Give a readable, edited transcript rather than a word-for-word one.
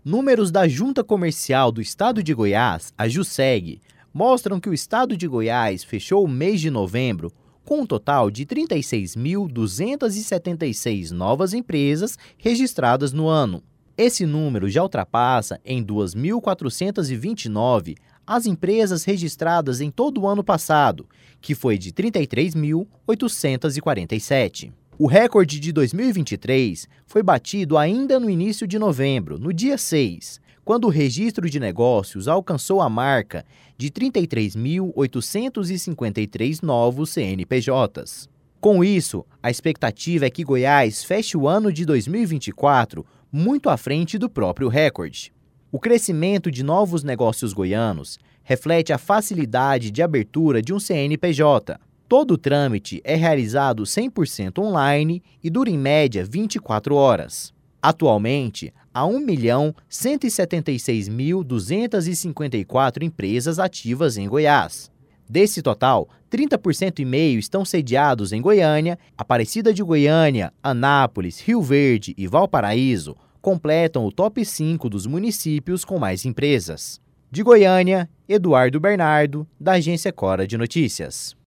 Números da Junta Comercial do Estado de Goiás, a JUSEG, mostram que o Estado de Goiás fechou o mês de novembro com um total de 36.276 novas empresas registradas no ano. Esse número já ultrapassa em 2.429 as empresas registradas em todo o ano passado, que foi de 33.847. O recorde de 2023 foi batido ainda no início de novembro, no dia 6, quando o registro de negócios alcançou a marca de 33.853 novos CNPJs. Com isso, a expectativa é que Goiás feche o ano de 2024 muito à frente do próprio recorde. O crescimento de novos negócios goianos reflete a facilidade de abertura de um CNPJ. Todo o trâmite é realizado 100% online e dura em média 24 horas. Atualmente, há 1.176.254 empresas ativas em Goiás. Desse total, 30,5% estão sediados em Goiânia. Aparecida de Goiânia, Anápolis, Rio Verde e Valparaíso completam o top 5 dos municípios com mais empresas. De Goiânia, Eduardo Bernardo, da Agência Cora de Notícias.